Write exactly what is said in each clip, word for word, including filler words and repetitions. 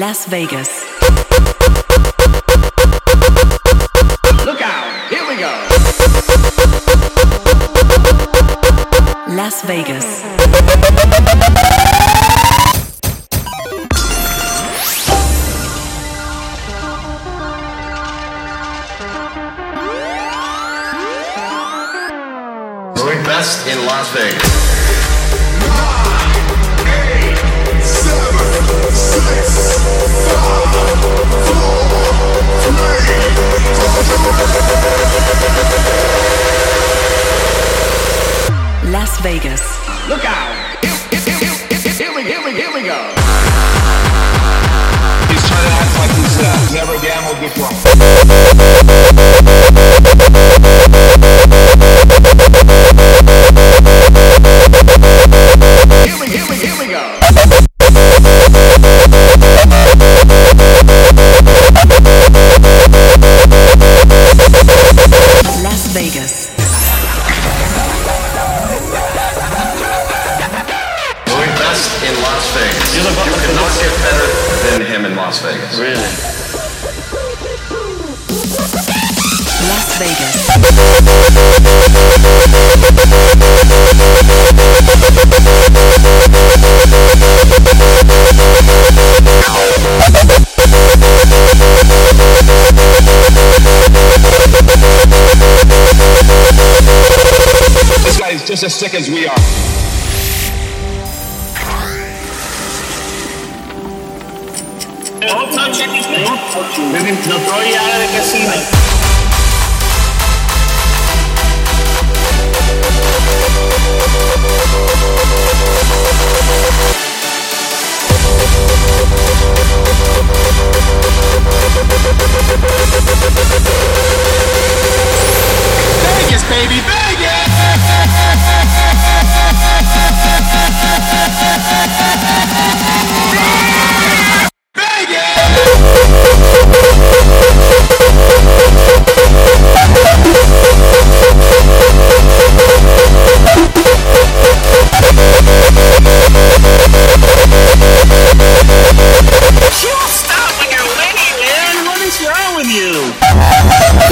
Las Vegas. Look out, here we go. Las Vegas. Doing best in Las Vegas. Las Vegas. Look out! Here, here, here, here, here we, here we, here we go. He's trying to act like he's uh, never gambled before. Here we, here we, here we go. Las Vegas. Doing best in Las Vegas. You cannot get better than him in Las Vegas. Really? Las Vegas. This guy is just as sick as we are. Don't touch anything. Maybe they'll throw you out of the casino. Vegas, baby, Vegas! You stop when you're winning, man. What is wrong with you?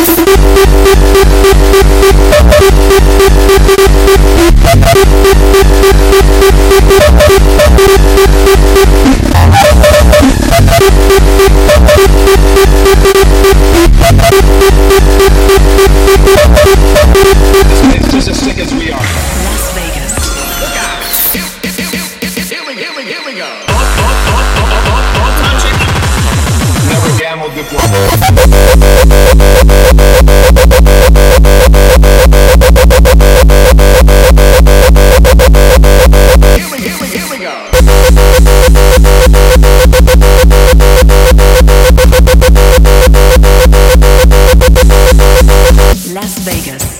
It's just as sick as we are. Las Vegas. Look out! Here, here, here, here, here we, here we, here we go. Don't, don't, don't, don't, don't, don't touch it. Never gambled before. Here we, here we, here we go. Las Vegas.